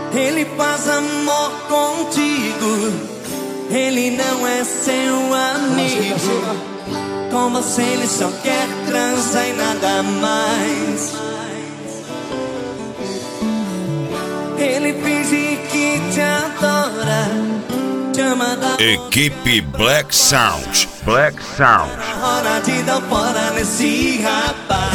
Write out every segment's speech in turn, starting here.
Ele faz amor contigo, ele não é seu amigo. Com você ele só quer transar e nada mais. Ele finge que te adora, te ama da Equipe Black Sound. Black Sound. hora de dar fora nesse rapaz.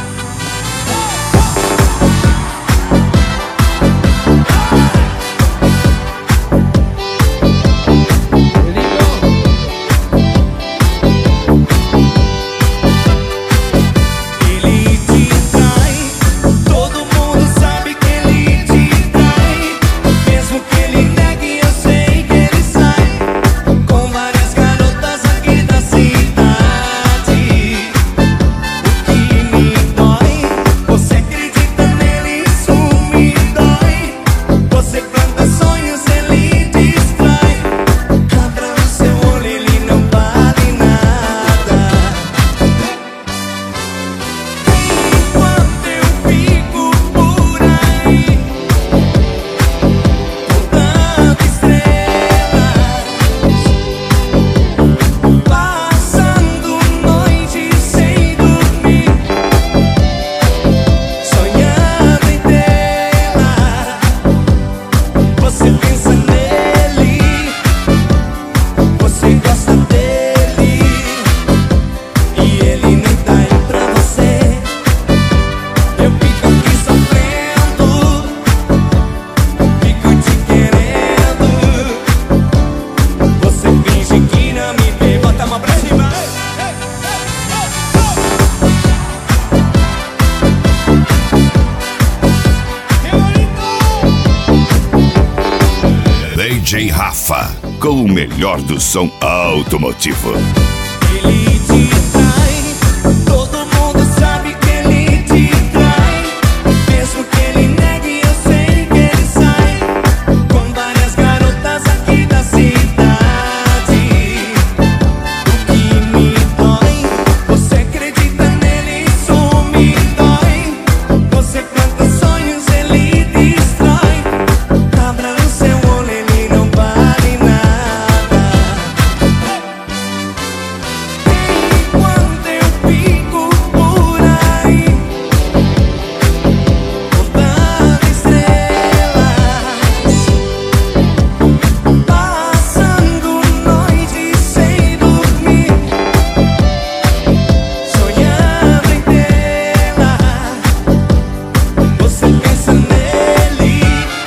DJ Rafa, com o melhor do som automotivo. Ele te trai, todo mundo sabe que ele te trai. Mesmo que ele negue, eu sei que ele sai com várias garotas aqui da cidade. O que me dói, você acredita nele, isso me dói. Você planta sonhos, ele destrói. Cabra no seu olho, ele não vale nada. Enquanto eu fico por aí, contando estrelas, passando noite sem dormir, sonhando em tê-la. Você pensa nele,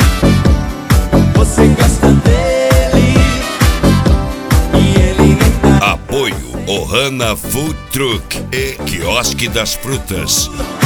você gosta dele, e ele nem tá. Apoio Ohana Food Truck e Quiosque das Frutas.